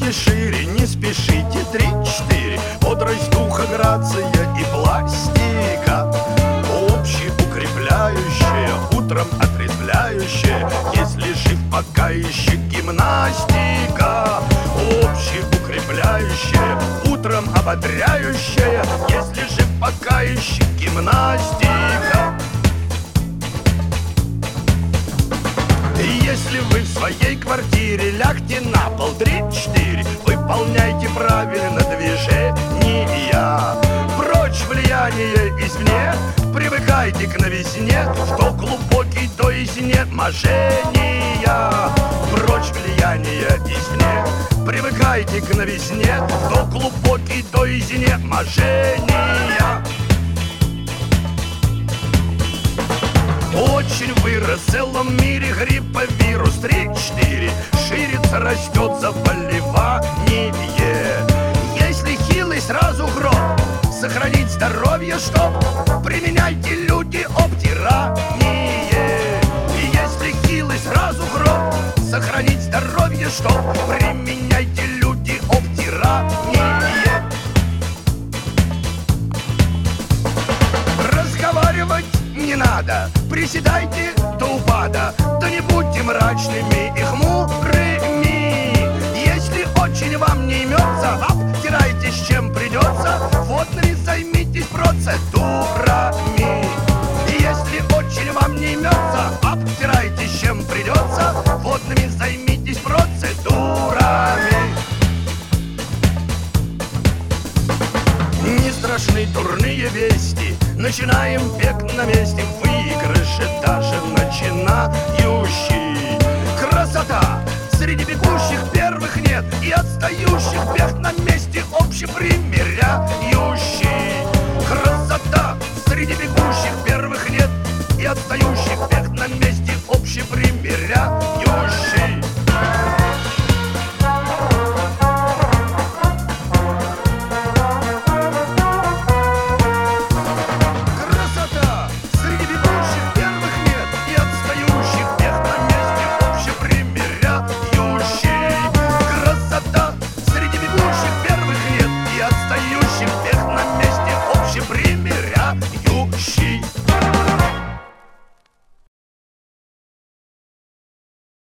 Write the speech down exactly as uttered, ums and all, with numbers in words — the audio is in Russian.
Шагните шире, не спешите, три-четыре. Бодрость духа, грация и пластика, общеукрепляющая, утром отрезвляющая, если жив пока еще гимнастика. Общеукрепляющая, утром ободряющая, если жив пока еще гимнастика. Если вы в своей квартире, лягте на пол, три-четыре. Выполняйте правильно движения. Прочь влияние извне, привыкайте к новизне, что глубокий, то есть нет мошенния. Прочь влияние извне, привыкайте к новизне, что глубокий, то есть нет мошенния. Очень вырос в целом мире грипповирус, три-четыре. Ширится, растет заболевание. Если хилый, сразу гроб. Сохранить здоровье, чтоб применяйте, люди, обтирание. Если хилый, сразу гроб. Сохранить здоровье, чтоб применяйте, люди, обтирание. Разговаривать не надо, приседайте до упада, да не будьте мрачными и хмурыми. Если очень вам не имется, обтирайтесь чем придется, водными займитесь процедурами. Если очень вам не имется, обтирайтесь чем придется, водными займитесь процедурами. Не страшны дурные вести, начинаем бег на месте, в выигрыше даже начинающий. Красота! Среди бегущих первых нет, и отстающих бег на месте общепринят.